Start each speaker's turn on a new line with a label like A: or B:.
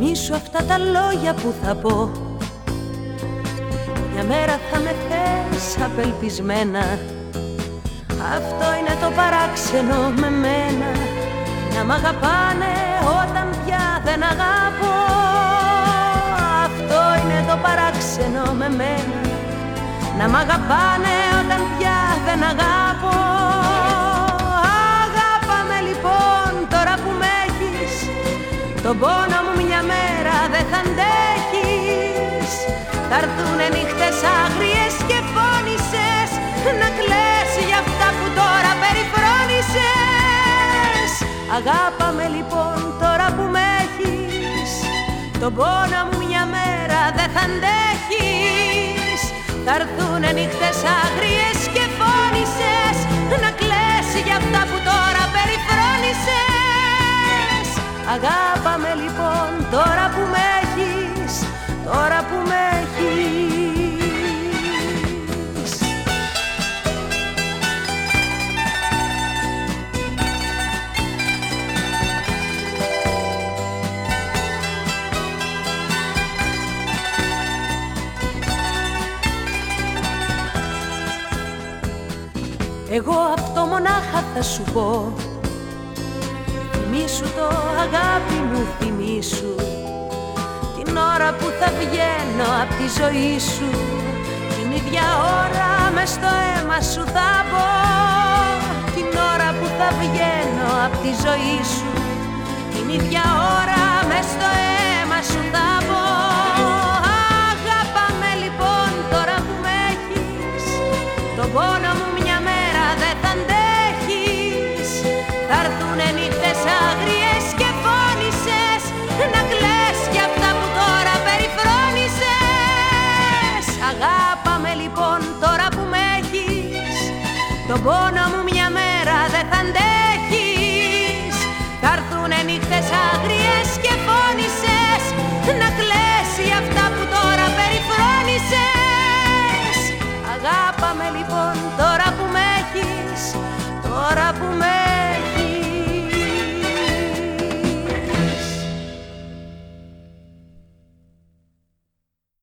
A: Θυμήσου αυτά τα λόγια που θα πω. Μια μέρα θα με θες απελπισμένα. Αυτό είναι το παράξενο με μένα, να μ' αγαπάνε όταν πια δεν αγαπώ. Αυτό είναι το παράξενο με μένα, να μ' αγαπάνε όταν πια δεν αγαπώ. Αγάπαμε λοιπόν τώρα που με έχεις, τον πόνο μου μια μέρα δεν θα αντέχεις. Θα έρθουνε νύχτες άγριες και φώνησες να κλαις για αυτά που τώρα περιφρόνησες. Αγάπαμε λοιπόν τώρα που με έχεις, τον πόνο μου μια μέρα δεν θα αντέχεις. Θα έρθουνε νύχτες άγριες και φώνησες να κλαις για αυτά που τώρα περιφρόνησες. Αγάπαμε λοιπόν τώρα που με έχεις, τώρα που με έχεις. Εγώ αυτό μονάχα θα σου πω. Θυμήσου το αγάπη μου, θυμήσου την ώρα που θα βγαίνω απ' τη ζωή σου. Την ίδια ώρα μες στο αίμα σου θα μπω. Την ώρα που θα βγαίνω απ' τη ζωή σου. Την ίδια ώρα μες στο αίμα σου θα μπω. Αγάπαμε λοιπόν τώρα που με έχεις, τον πόνο μου μια μέρα δεν θα αντέχεις. Θα έρθουνε νύχτες άγριες και φώνησες να κλαις για αυτά που τώρα περιφρόνησες. Αγάπαμε λοιπόν τώρα που με έχεις, τον πόνο μου μια μέρα δεν θα αντέχεις. Θα έρθουνε νύχτες άγριες και φώνησες να κλαις για αυτά που τώρα περιφρόνησες. Αγάπαμε λοιπόν